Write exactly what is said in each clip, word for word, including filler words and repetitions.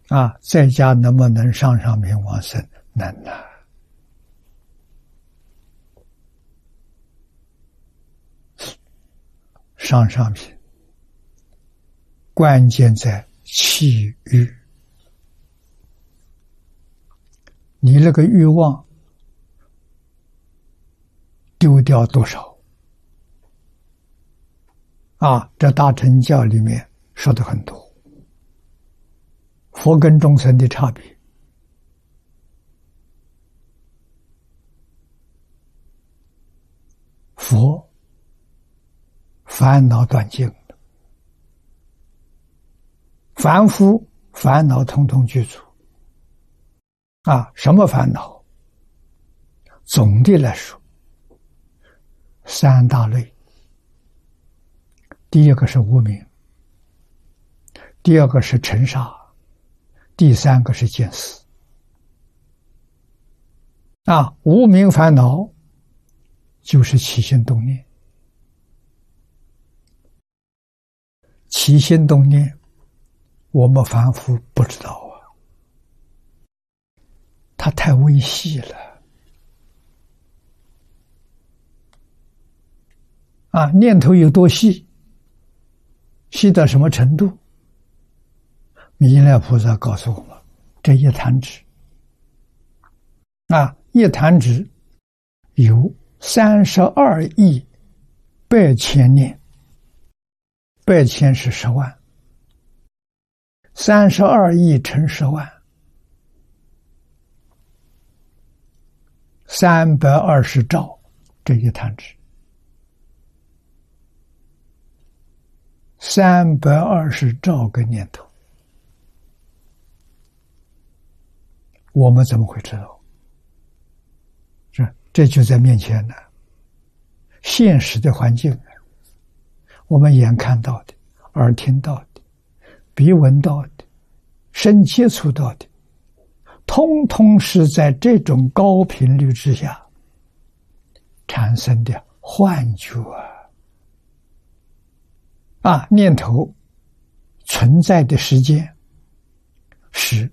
啊，在家能不能上上品往生？能啊。上上品，关键在气欲。你那个欲望丢掉多少？啊，这大乘教里面说的很多。佛跟众生的差别，佛烦恼断尽了，凡夫烦恼统统具足。啊，什么烦恼？总的来说，三大类。第一个是无明，第二个是尘沙，第三个是见思。啊，无明烦恼就是起心动念，起心动念，我们凡夫不知道啊，它太微细了。啊，念头有多细？细到什么程度？弥勒菩萨告诉我们，这一弹指，啊，一弹指有三十二亿百千念，百千是十万，三十二亿乘十万，三百二十兆，这一弹指。三百二十兆个念头，我们怎么会知道？这这就在面前呢。现实的环境，我们眼看到的、耳听到的、鼻闻到的、身接触到的，通通是在这种高频率之下产生的幻觉啊！啊，念头存在的时间是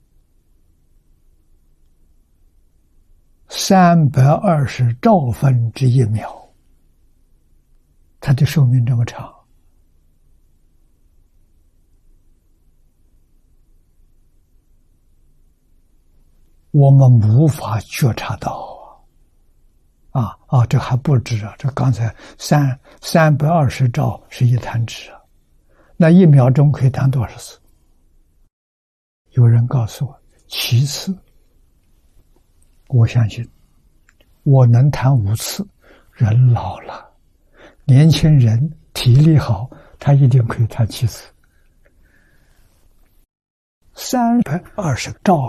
三百二十兆分之一秒，它的寿命这么长。我们无法觉察到啊啊！这还不止啊！这刚才三三百二十兆是一弹指啊，那一秒钟可以弹多少次？有人告诉我七次，我相信我能弹五次。人老了，年轻人体力好，他一定可以弹七次。三百二十兆。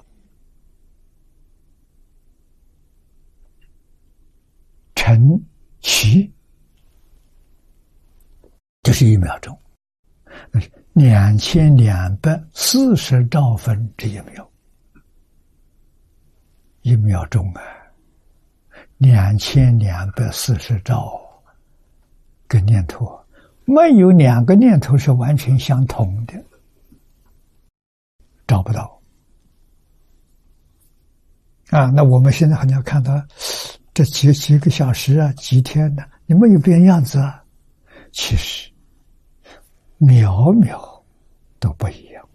乘七就是一秒钟，那是两千两百四十兆分之一秒，一秒钟啊，两千两百四十兆个念头，没有两个念头是完全相同的，找不到啊。那我们现在好像看到。这几几个小时啊，几天呢、啊？你没有变样子啊？其实秒秒都不一样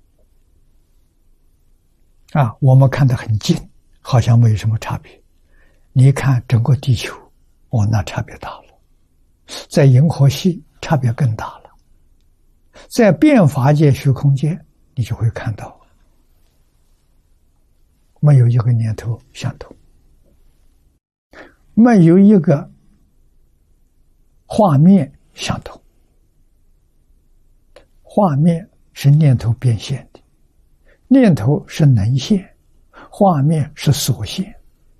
啊！我们看得很近，好像没有什么差别。你看整个地球，哦，那差别大了。在银河系差别更大了。在变法界虚空间，你就会看到，没有一个念头相同。没有一个画面相同，画面是念头变现的，念头是能现，画面是所现。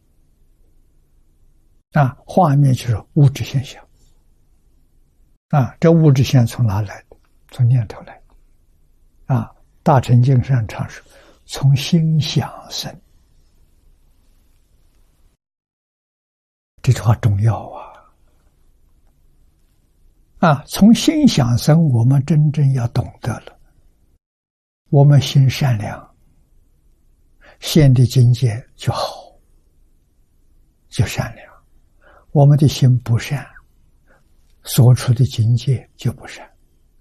啊，画面就是物质现象。啊，这物质现象从哪来的？从念头来的。啊，大乘经上常说，从心想生。这句话重要啊！啊，从心想生，我们真正要懂得了。 我们心善良，现的境界就好，就善良；我们的心不善，所处的境界就不善。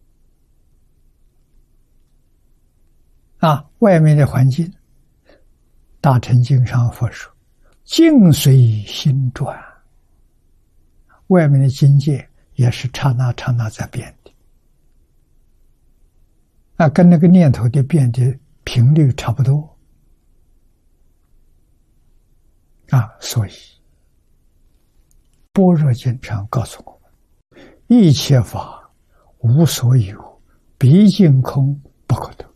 啊，外面的环境，大乘经上佛说，境随心转，外面的境界也是刹那刹那在变的，啊，跟那个念头的变的频率差不多。啊，所以般若经上告诉我们，一切法无所有，毕竟空不可得。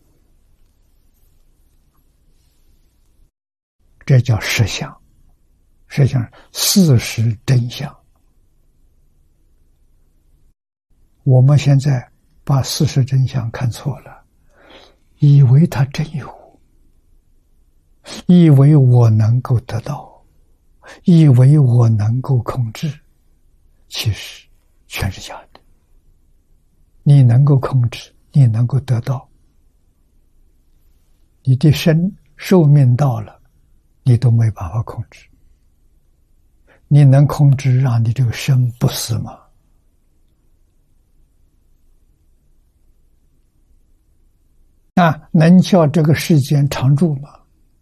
这叫实相，实相事实真相。我们现在把事实真相看错了，以为它真有，以为我能够得到，以为我能够控制，其实全是假的。你能够控制，你能够得到，你的生寿命到了，你都没办法控制。你能控制让你这个生不死吗？啊，能叫这个世间常住吗？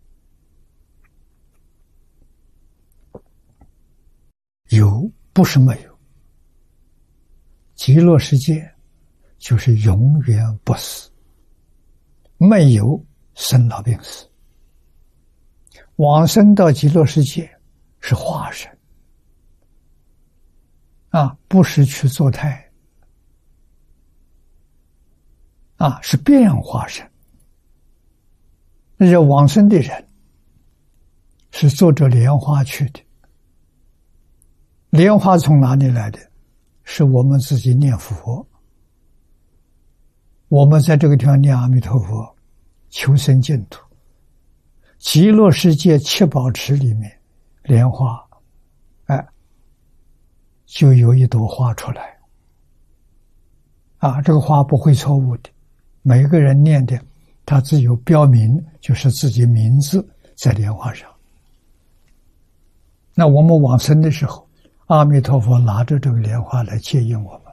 有，不是没有。极乐世界就是永远不死，没有生老病死。往生到极乐世界是化身，啊，不是去做态，啊，是变化身。那些往生的人是坐着莲花去的，莲花从哪里来的？是我们自己念佛，我们在这个地方念阿弥陀佛，求生净土。极乐世界七宝池里面，莲花，哎，就有一朵花出来。啊，这个花不会错误的，每个人念的，他只有标明，就是自己名字在莲花上。那我们往生的时候，阿弥陀佛拿着这个莲花来接引我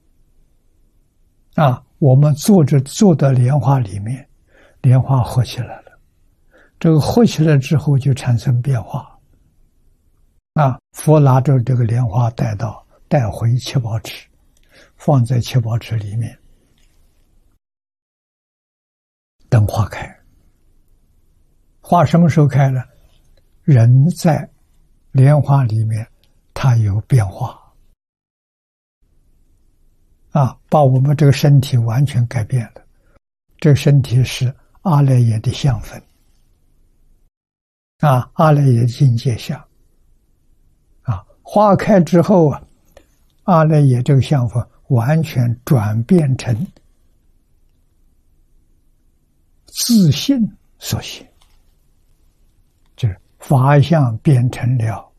们。啊，我们坐着坐到莲花里面，莲花合起来了。这个合起来之后就产生变化。啊，佛拿着这个莲花带到带回七宝池，放在七宝池里面，等花开。花什么时候开呢？人在莲花里面，它有变化，啊，把我们这个身体完全改变了。这个身体是阿赖耶的相分，啊，阿赖耶境界相，啊，花开之后啊，阿赖耶这个相分完全转变成自信所现，就是法相变成了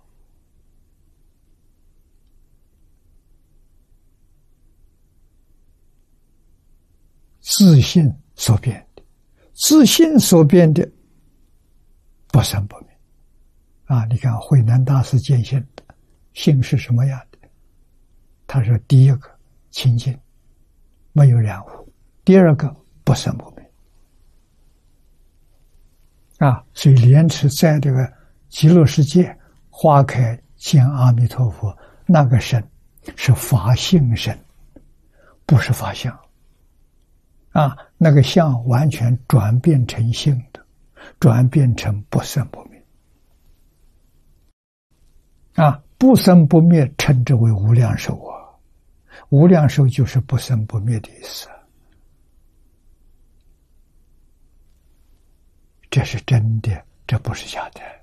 自信所变的，自信所变的不生不灭。啊，你看慧能大师见性的性是什么样的？他说第一个清净，没有染污；第二个不生不灭。啊，所以莲池在这个极乐世界花开见阿弥陀佛，那个身是法性身，不是法相。啊，那个相完全转变成性的，转变成不生不灭。啊，不生不灭称之为无量寿啊，无量寿就是不生不灭的意思。这是真的，这不是假的。